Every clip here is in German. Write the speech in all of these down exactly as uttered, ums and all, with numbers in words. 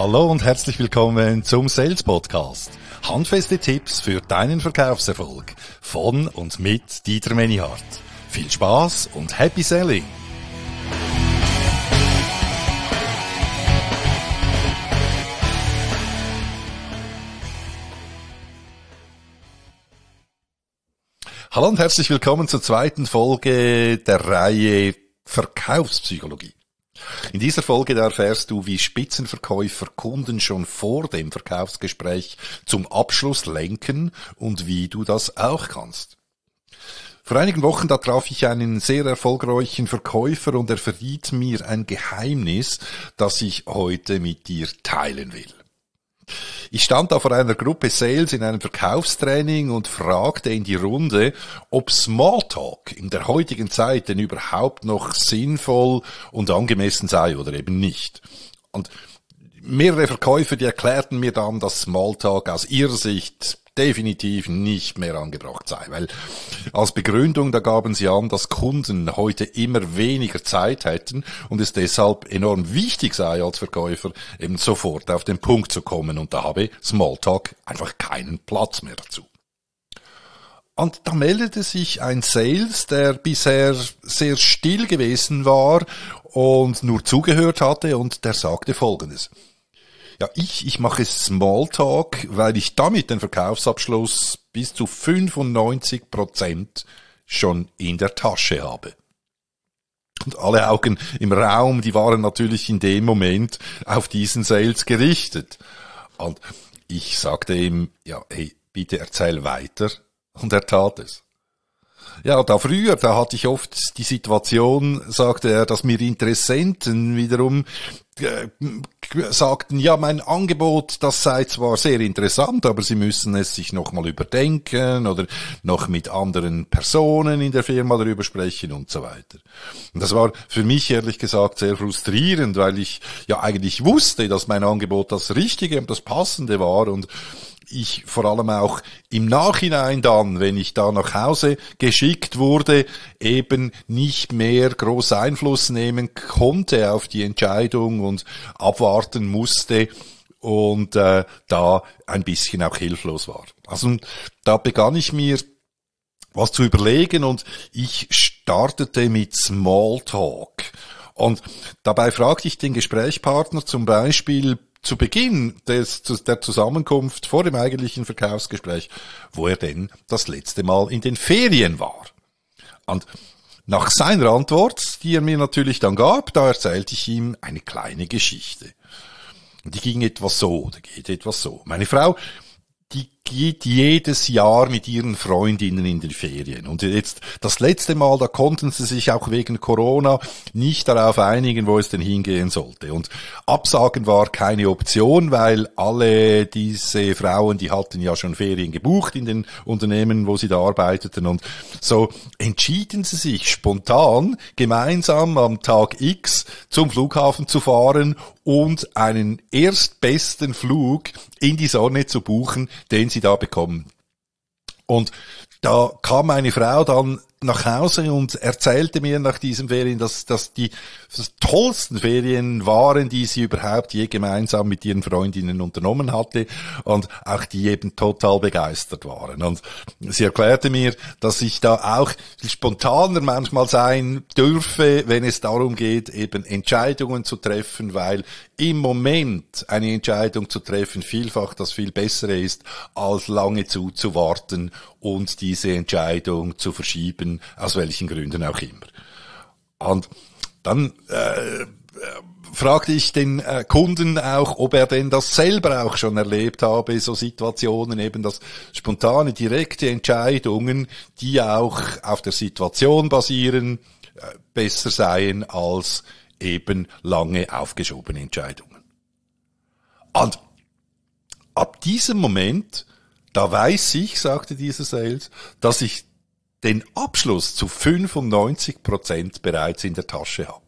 Hallo und herzlich willkommen zum Sales Podcast. Handfeste Tipps für deinen Verkaufserfolg von und mit Dieter Menihardt. Viel Spaß und Happy Selling! Hallo und herzlich willkommen zur zweiten Folge der Reihe Verkaufspsychologie. In dieser Folge da erfährst du, wie Spitzenverkäufer Kunden schon vor dem Verkaufsgespräch zum Abschluss lenken und wie du das auch kannst. Vor einigen Wochen da traf ich einen sehr erfolgreichen Verkäufer und er verriet mir ein Geheimnis, das ich heute mit dir teilen will. Ich stand da vor einer Gruppe Sales in einem Verkaufstraining und fragte in die Runde, ob Smalltalk in der heutigen Zeit denn überhaupt noch sinnvoll und angemessen sei oder eben nicht. Und mehrere Verkäufer, die erklärten mir dann, dass Smalltalk aus ihrer Sicht definitiv nicht mehr angebracht sei, weil als Begründung, da gaben sie an, dass Kunden heute immer weniger Zeit hätten und es deshalb enorm wichtig sei als Verkäufer, eben sofort auf den Punkt zu kommen und da habe Smalltalk einfach keinen Platz mehr dazu. Und da meldete sich ein Sales, der bisher sehr still gewesen war und nur zugehört hatte und der sagte Folgendes. Ja, ich, ich mache Smalltalk, weil ich damit den Verkaufsabschluss bis zu fünfundneunzig Prozent schon in der Tasche habe. Und alle Augen im Raum, die waren natürlich in dem Moment auf diesen Sales gerichtet. Und ich sagte ihm, ja, hey, bitte erzähl weiter. Und er tat es. Ja, da früher, da hatte ich oft die Situation, sagte er, dass mir Interessenten wiederum äh, sagten, ja, mein Angebot, das sei zwar sehr interessant, aber sie müssen es sich nochmal überdenken oder noch mit anderen Personen in der Firma darüber sprechen und so weiter. Und das war für mich ehrlich gesagt sehr frustrierend, weil ich ja eigentlich wusste, dass mein Angebot das Richtige und das Passende war und ich vor allem auch im Nachhinein dann, wenn ich da nach Hause geschickt wurde, eben nicht mehr groß Einfluss nehmen konnte auf die Entscheidung und abwarten musste und äh, da ein bisschen auch hilflos war. Also da begann ich mir was zu überlegen und ich startete mit Smalltalk. Und dabei fragte ich den Gesprächspartner zum Beispiel zu Beginn des, der Zusammenkunft vor dem eigentlichen Verkaufsgespräch, wo er denn das letzte Mal in den Ferien war. Und nach seiner Antwort, die er mir natürlich dann gab, da erzählte ich ihm eine kleine Geschichte. Und die ging etwas so, die geht etwas so. Meine Frau, die geht jedes Jahr mit ihren Freundinnen in die Ferien. Und jetzt das letzte Mal, da konnten sie sich auch wegen Corona nicht darauf einigen, wo es denn hingehen sollte. Und Absagen war keine Option, weil alle diese Frauen, die hatten ja schon Ferien gebucht in den Unternehmen, wo sie da arbeiteten. Und so entschieden sie sich spontan, gemeinsam am Tag X zum Flughafen zu fahren und einen erstbesten Flug in die Sonne zu buchen, den sie da bekommen. Und da kam meine Frau dann nach Hause und erzählte mir nach diesen Ferien, dass das die das tollsten Ferien waren, die sie überhaupt je gemeinsam mit ihren Freundinnen unternommen hatte und auch die eben total begeistert waren. Und sie erklärte mir, dass ich da auch spontaner manchmal sein dürfe, wenn es darum geht, eben Entscheidungen zu treffen, weil im Moment eine Entscheidung zu treffen vielfach das viel Bessere ist, als lange zuzuwarten und diese Entscheidung zu verschieben, aus welchen Gründen auch immer. Und dann äh, fragte ich den äh, Kunden auch, ob er denn das selber auch schon erlebt habe, so Situationen, eben das spontane, direkte Entscheidungen, die auch auf der Situation basieren, äh, besser seien als eben lange aufgeschobene Entscheidungen. Und ab diesem Moment, da weiß ich, sagte dieser Sales, dass ich den Abschluss zu fünfundneunzig Prozent bereits in der Tasche habe.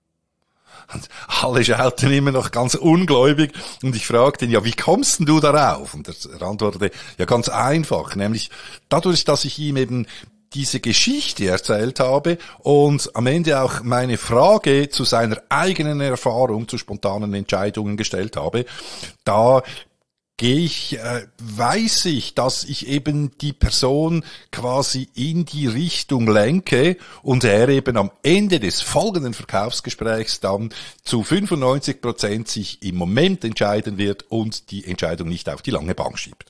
Und alle schauten immer noch ganz ungläubig und ich fragte ihn, ja, wie kommst denn du darauf? Und er antwortete, ja, ganz einfach, nämlich dadurch, dass ich ihm eben diese Geschichte erzählt habe und am Ende auch meine Frage zu seiner eigenen Erfahrung zu spontanen Entscheidungen gestellt habe, da gehe ich, äh, weiß ich, dass ich eben die Person quasi in die Richtung lenke und er eben am Ende des folgenden Verkaufsgesprächs dann zu fünfundneunzig Prozent sich im Moment entscheiden wird und die Entscheidung nicht auf die lange Bank schiebt.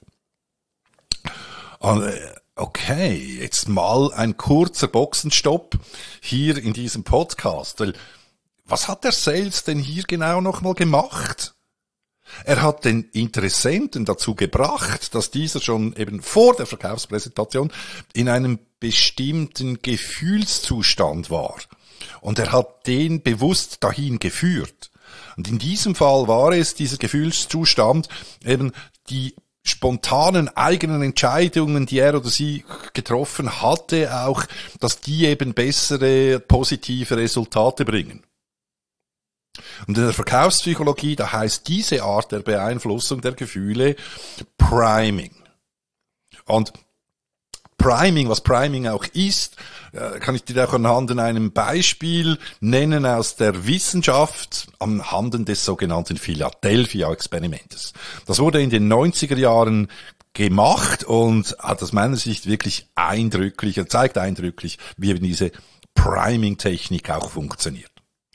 Okay, jetzt mal ein kurzer Boxenstopp hier in diesem Podcast. Was hat der Sales denn hier genau nochmal gemacht? Er hat den Interessenten dazu gebracht, dass dieser schon eben vor der Verkaufspräsentation in einem bestimmten Gefühlszustand war. Und er hat den bewusst dahin geführt. Und in diesem Fall war es dieser Gefühlszustand, eben die spontanen eigenen Entscheidungen, die er oder sie getroffen hatte, auch, dass die eben bessere, positive Resultate bringen. Und in der Verkaufspsychologie, da heißt diese Art der Beeinflussung der Gefühle Priming. Und Priming, was Priming auch ist, kann ich dir auch anhand einem Beispiel nennen aus der Wissenschaft, anhand des sogenannten Philadelphia-Experimentes. Das wurde in den neunziger Jahren gemacht und hat aus meiner Sicht wirklich eindrücklich, er zeigt eindrücklich, wie eben diese Priming-Technik auch funktioniert.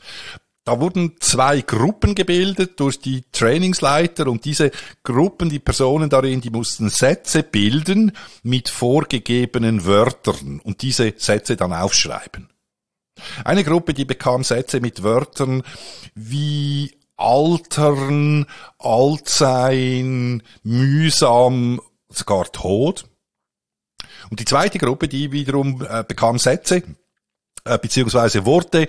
Da wurden zwei Gruppen gebildet durch die Trainingsleiter und diese Gruppen, die Personen darin, die mussten Sätze bilden mit vorgegebenen Wörtern und diese Sätze dann aufschreiben. Eine Gruppe, die bekam Sätze mit Wörtern wie altern, alt sein, mühsam, sogar Tod. Und die zweite Gruppe, die wiederum äh, bekam Sätze äh, beziehungsweise Worte,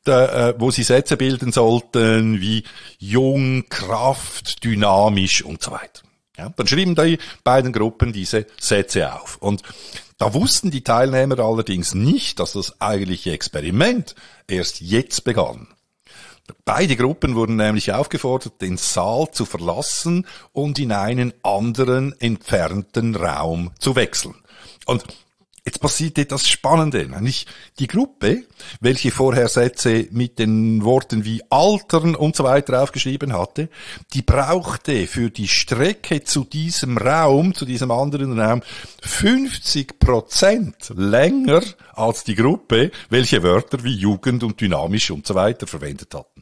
wo sie Sätze bilden sollten wie jung, Kraft, dynamisch und so weiter. Ja, dann schrieben die beiden Gruppen diese Sätze auf. Und da wussten die Teilnehmer allerdings nicht, dass das eigentliche Experiment erst jetzt begann. Beide Gruppen wurden nämlich aufgefordert, den Saal zu verlassen und in einen anderen entfernten Raum zu wechseln. Und jetzt passiert etwas Spannendes, nämlich die Gruppe, welche vorher Sätze mit den Worten wie altern und so weiter aufgeschrieben hatte, die brauchte für die Strecke zu diesem Raum, zu diesem anderen Raum, fünfzig Prozent länger als die Gruppe, welche Wörter wie Jugend und dynamisch und so weiter verwendet hatten.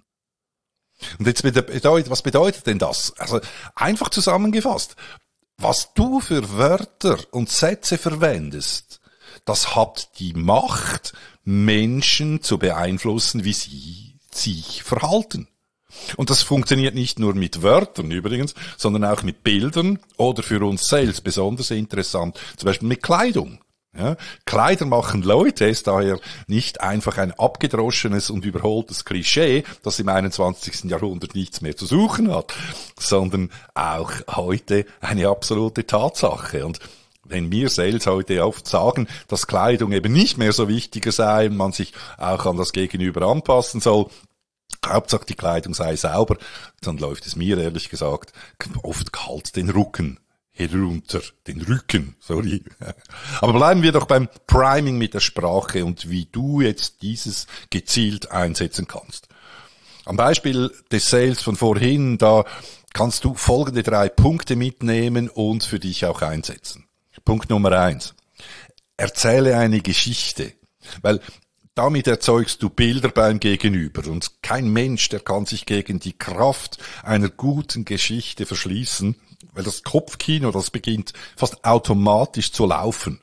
Und jetzt bedeutet, was bedeutet denn das? Also einfach zusammengefasst, was du für Wörter und Sätze verwendest, das hat die Macht, Menschen zu beeinflussen, wie sie sich verhalten. Und das funktioniert nicht nur mit Wörtern übrigens, sondern auch mit Bildern oder für uns selbst besonders interessant, zum Beispiel mit Kleidung. Ja, Kleider machen Leute, ist daher nicht einfach ein abgedroschenes und überholtes Klischee, das im einundzwanzigsten Jahrhundert nichts mehr zu suchen hat, sondern auch heute eine absolute Tatsache. Und wenn wir Sales heute oft sagen, dass Kleidung eben nicht mehr so wichtiger sei und man sich auch an das Gegenüber anpassen soll, Hauptsache die Kleidung sei sauber, dann läuft es mir ehrlich gesagt oft kalt den Rücken herunter, den Rücken, sorry. Aber bleiben wir doch beim Priming mit der Sprache und wie du jetzt dieses gezielt einsetzen kannst. Am Beispiel des Sales von vorhin, da kannst du folgende drei Punkte mitnehmen und für dich auch einsetzen. Punkt Nummer eins. Erzähle eine Geschichte, weil damit erzeugst du Bilder beim Gegenüber und kein Mensch, der kann sich gegen die Kraft einer guten Geschichte verschließen, weil das Kopfkino, das beginnt fast automatisch zu laufen.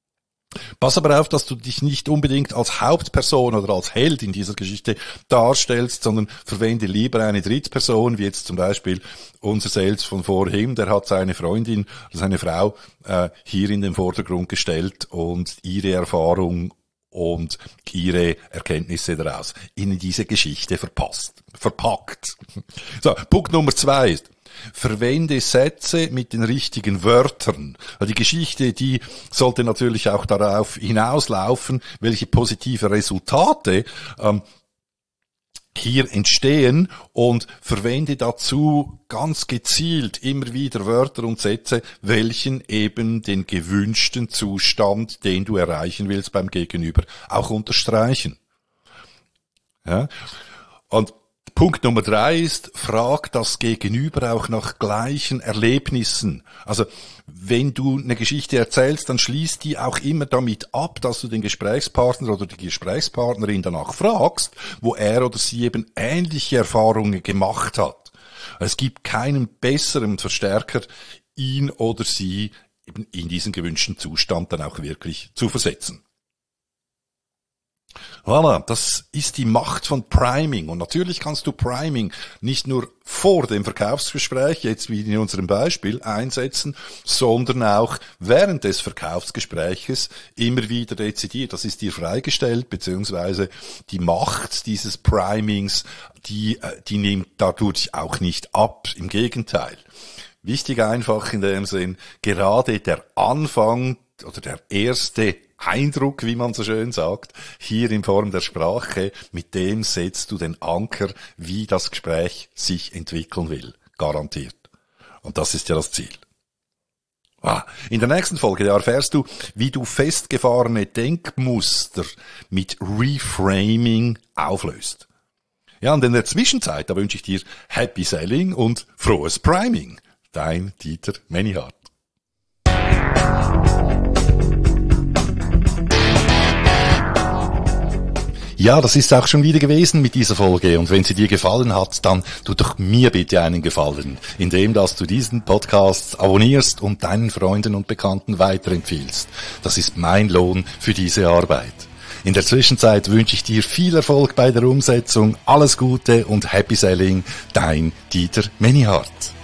Pass aber auf, dass du dich nicht unbedingt als Hauptperson oder als Held in dieser Geschichte darstellst, sondern verwende lieber eine Drittperson, wie jetzt zum Beispiel unser Sales von vorhin, der hat seine Freundin, seine Frau äh, hier in den Vordergrund gestellt und ihre Erfahrung und ihre Erkenntnisse daraus in diese Geschichte verpasst, verpackt. So, Punkt Nummer zwei ist, verwende Sätze mit den richtigen Wörtern. Die Geschichte, die sollte natürlich auch darauf hinauslaufen, welche positive Resultate ähm, hier entstehen und verwende dazu ganz gezielt immer wieder Wörter und Sätze, welchen eben den gewünschten Zustand, den du erreichen willst beim Gegenüber, auch unterstreichen. Ja? Und Punkt Nummer drei ist, frag das Gegenüber auch nach gleichen Erlebnissen. Also, wenn du eine Geschichte erzählst, dann schließ die auch immer damit ab, dass du den Gesprächspartner oder die Gesprächspartnerin danach fragst, wo er oder sie eben ähnliche Erfahrungen gemacht hat. Es gibt keinen besseren Verstärker, ihn oder sie eben in diesen gewünschten Zustand dann auch wirklich zu versetzen. Voilà, das ist die Macht von Priming. Und natürlich kannst du Priming nicht nur vor dem Verkaufsgespräch, jetzt wie in unserem Beispiel, einsetzen, sondern auch während des Verkaufsgespräches immer wieder dezidiert. Das ist dir freigestellt, beziehungsweise die Macht dieses Primings, die, die nimmt dadurch auch nicht ab. Im Gegenteil. Wichtig einfach in dem Sinn, gerade der Anfang oder der erste Eindruck, wie man so schön sagt, hier in Form der Sprache, mit dem setzt du den Anker, wie das Gespräch sich entwickeln will. Garantiert. Und das ist ja das Ziel. Ah, in der nächsten Folge da erfährst du, wie du festgefahrene Denkmuster mit Reframing auflöst. Ja, und in der Zwischenzeit, da wünsche ich dir Happy Selling und frohes Priming. Dein Dieter Menihardt. Ja, das ist auch schon wieder gewesen mit dieser Folge. Und wenn sie dir gefallen hat, dann tu doch mir bitte einen Gefallen, indem dass du diesen Podcast abonnierst und deinen Freunden und Bekannten weiterempfiehlst. Das ist mein Lohn für diese Arbeit. In der Zwischenzeit wünsche ich dir viel Erfolg bei der Umsetzung, alles Gute und Happy Selling, dein Dieter Menihardt.